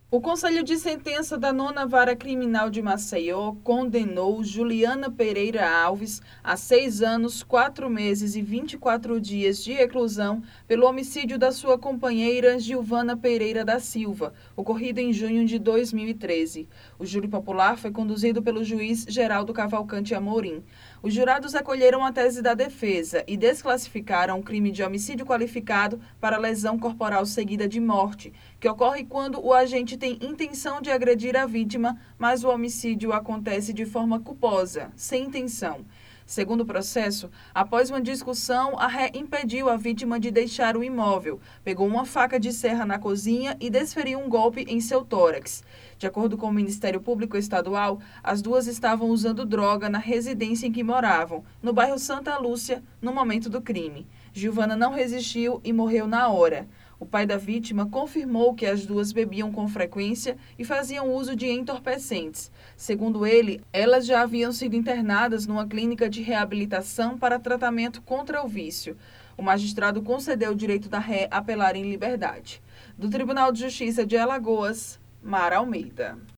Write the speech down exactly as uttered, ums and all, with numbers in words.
O Conselho de Sentença da Nona Vara Criminal de Maceió condenou Juliana Pereira Alves a seis anos, quatro meses e vinte e quatro dias de reclusão pelo homicídio da sua companheira Gilvana Pereira da Silva, ocorrido em junho de dois mil e treze. O júri popular foi conduzido pelo juiz Geraldo Cavalcante Amorim. Os jurados acolheram a tese da defesa e desclassificaram o crime de homicídio qualificado para lesão corporal seguida de morte, que ocorre quando o agente tem intenção de agredir a vítima, mas o homicídio acontece de forma culposa, sem intenção. Segundo o processo, após uma discussão, a ré impediu a vítima de deixar o imóvel, pegou uma faca de serra na cozinha e desferiu um golpe em seu tórax. De acordo com o Ministério Público Estadual, as duas estavam usando droga na residência em que moravam, no bairro Santa Lúcia, no momento do crime. Gilvana não resistiu e morreu na hora. O pai da vítima confirmou que as duas bebiam com frequência e faziam uso de entorpecentes. Segundo ele, elas já haviam sido internadas numa clínica de reabilitação para tratamento contra o vício. O magistrado concedeu o direito da ré apelar em liberdade. Do Tribunal de Justiça de Alagoas, Mara Almeida.